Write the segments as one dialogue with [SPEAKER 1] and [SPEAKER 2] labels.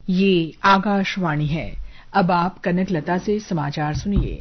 [SPEAKER 1] ये आकाशवाणी है। अब आप कनकलता से समाचार सुनिए।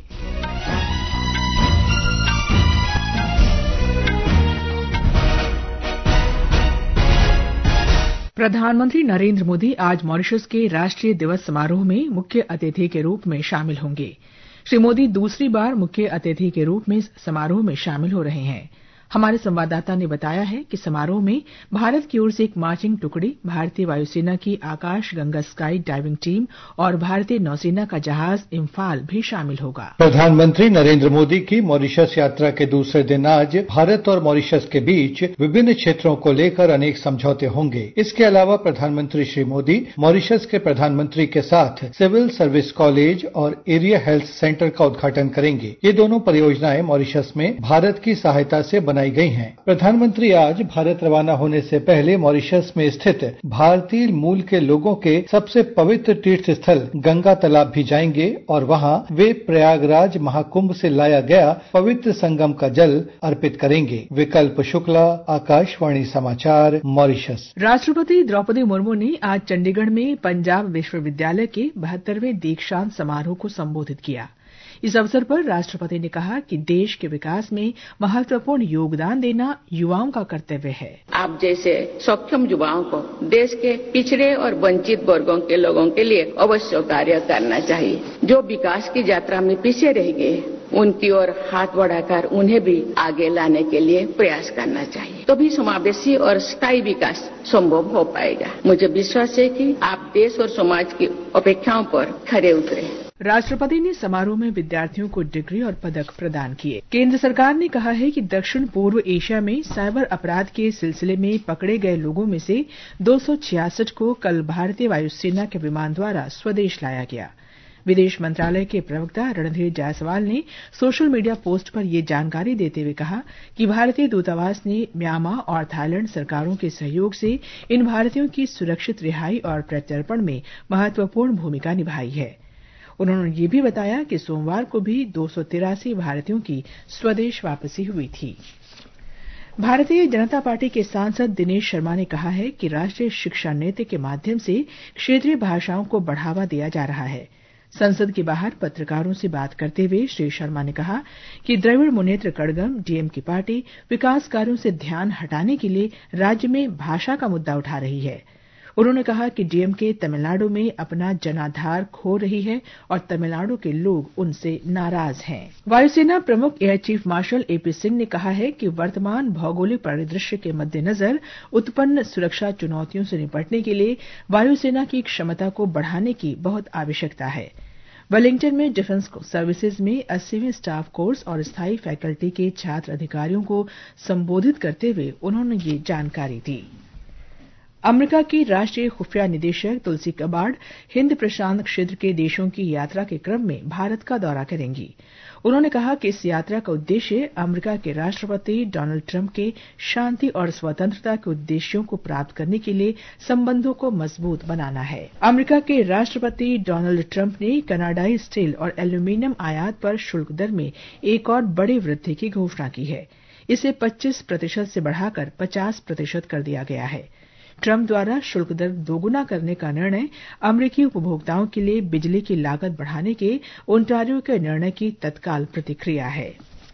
[SPEAKER 1] प्रधानमंत्री नरेंद्र मोदी आज मॉरिशस के राष्ट्रीय दिवस समारोह में मुख्य अतिथि के रूप में शामिल होंगे। श्री मोदी दूसरी बार मुख्य अतिथि के रूप में समारोह में शामिल हो रहे हैं। हमारे संवाददाता ने बताया है कि समारोह में भारत की ओर से एक मार्चिंग टुकड़ी, भारतीय वायुसेना की Akash Ganga sky diving team और भारतीय नौसेना का जहाज इम्फाल भी शामिल होगा।
[SPEAKER 2] प्रधानमंत्री नरेंद्र मोदी की मॉरिशस यात्रा के दूसरे दिन आज भारत और मॉरिशस के बीच विभिन्न क्षेत्रों को लेकर अनेक समझौते होंगे। इसके अलावा प्रधानमंत्री श्री मोदी मॉरिशस के प्रधानमंत्री के साथ सिविल सर्विस कॉलेज और एरिया हेल्थ सेंटर का उद्घाटन करेंगे। ये दोनों परियोजनाएं मॉरिशस में भारत की सहायता से बनाई गई हैं। प्रधानमंत्री आज भारत रवाना होने से पहले मॉरिशस में स्थित भारतीय मूल के लोगों के सबसे पवित्र तीर्थ स्थल गंगा तालाब भी जाएंगे और वहां वे प्रयागराज महाकुंभ से लाया गया पवित्र संगम का जल अर्पित करेंगे। विकल्प शुक्ला, आकाशवाणी समाचार, मॉरिशस।
[SPEAKER 1] राष्ट्रपति द्रौपदी मुर्मू ने आज चंडीगढ़ में पंजाब विश्वविद्यालय के 72वें दीक्षांत समारोह को संबोधित किया। इस अवसर पर राष्ट्रपति ने कहा कि देश के विकास में महत्वपूर्ण योगदान देना युवाओं का कर्तव्य है।
[SPEAKER 3] आप जैसे सक्षम युवाओं को देश के पिछड़े और वंचित वर्गों के लोगों के लिए अवश्य कार्य करना चाहिए। जो विकास की यात्रा में पीछे रह गए, उनकी ओर हाथ बढ़ाकर उन्हें भी आगे लाने के लिए प्रयास करना चाहिए। तभी समावेशी और स्थायी विकास संभव हो पाएगा। मुझे विश्वास है कि आप देश और समाज की अपेक्षाओं पर खरे उतरे।
[SPEAKER 1] राष्ट्रपति ने समारोह में विद्यार्थियों को डिग्री और पदक प्रदान किए। केंद्र सरकार ने कहा है कि दक्षिण पूर्व एशिया में साइबर अपराध के सिलसिले में पकड़े गए लोगों में से 266 को कल भारतीय वायुसेना के विमान द्वारा स्वदेश लाया गया। विदेश मंत्रालय के प्रवक्ता रणधीर जायसवाल ने सोशल मीडिया पोस्ट पर यह जानकारी देते हुए कहा कि भारतीय दूतावास ने म्यांमार और थाईलैंड सरकारों के सहयोग से इन भारतीयों की सुरक्षित रिहाई और प्रत्यर्पण में महत्वपूर्ण भूमिका निभाई है। उन्होंने ये भी बताया कि सोमवार को भी 283 भारतीयों की स्वदेश वापसी हुई थी। भारतीय जनता पार्टी के सांसद दिनेश शर्मा ने कहा है कि राष्ट्रीय शिक्षा नीति के माध्यम से क्षेत्रीय भाषाओं को बढ़ावा दिया जा रहा है। संसद के बाहर पत्रकारों से बात करते हुए श्री शर्मा ने कहा कि द्रविड़ मुनेत्र कड़गम डीएम की पार्टी विकास कार्यों से ध्यान हटाने के लिए राज्य में भाषा का मुद्दा उठा रही है। उन्होंने कहा कि डीएमके तमिलनाडु में अपना जनाधार खो रही है और तमिलनाडु के लोग उनसे नाराज हैं। वायुसेना प्रमुख air chief marshal AP Singh ने कहा है कि वर्तमान भौगोलिक परिदृश्य के मद्देनजर उत्पन्न सुरक्षा चुनौतियों से निपटने के लिए वायुसेना की क्षमता को बढ़ाने की बहुत आवश्यकता है। वेलिंगटन में डिफेंस सर्विसेज में 80वें स्टाफ कोर्स और स्थायी फैकल्टी के छात्र अधिकारियों को संबोधित करते हुए उन्होंने ये जानकारी दी। अमेरिका की राष्ट्रीय खुफिया निदेशक तुलसी गबार्ड हिंद प्रशांत क्षेत्र के देशों की यात्रा के क्रम में भारत का दौरा करेंगी। उन्होंने कहा कि इस यात्रा का उद्देश्य अमेरिका के राष्ट्रपति डोनाल्ड ट्रंप के शांति और स्वतंत्रता के उद्देश्यों को प्राप्त करने के लिए संबंधों को मजबूत बनाना है। अमेरिका के राष्ट्रपति डोनाल्ड ट्रंप ने कनाडाई स्टील और एल्यूमीनियम आयात पर शुल्क दर में एक और बड़ी वृद्धि की घोषणा की है। इसे 25% से बढ़ाकर 50% कर दिया गया है। ट्रंप द्वारा शुल्क दर दोगुना करने का निर्णय अमेरिकी उपभोक्ताओं के लिए बिजली की लागत बढ़ाने के ओंटारियो के निर्णय की तत्काल प्रतिक्रिया है।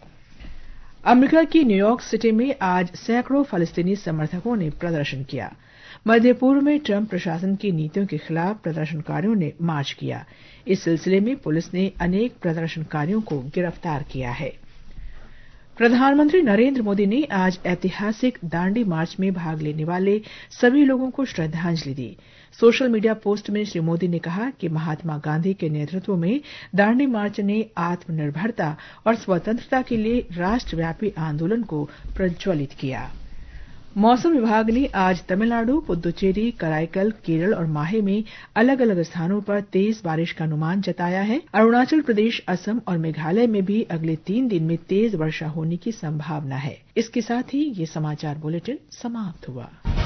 [SPEAKER 1] अमेरिका की न्यूयॉर्क सिटी में आज सैकड़ों फलस्तीनी समर्थकों ने प्रदर्शन किया। मध्य पूर्व में ट्रंप प्रशासन की नीतियों के खिलाफ प्रदर्शनकारियों ने मार्च किया। इस सिलसिले में पुलिस ने अनेक प्रदर्शनकारियों को गिरफ्तार किया है। प्रधानमंत्री नरेंद्र मोदी ने आज ऐतिहासिक दांडी मार्च में भाग लेने वाले सभी लोगों को श्रद्धांजलि दी। सोशल मीडिया पोस्ट में श्री मोदी ने कहा कि महात्मा गांधी के नेतृत्व में दांडी मार्च ने आत्मनिर्भरता और स्वतंत्रता के लिए राष्ट्रव्यापी आंदोलन को प्रज्वलित किया। मौसम विभाग ने आज तमिलनाडु, पुदुचेरी, कराईकल, केरल और माहे में अलग अलग स्थानों पर तेज बारिश का अनुमान जताया है। अरुणाचल प्रदेश, असम और मेघालय में भी अगले 3 दिन में तेज वर्षा होने की संभावना है। इसके साथ ही ये समाचार बुलेटिन समाप्त हुआ।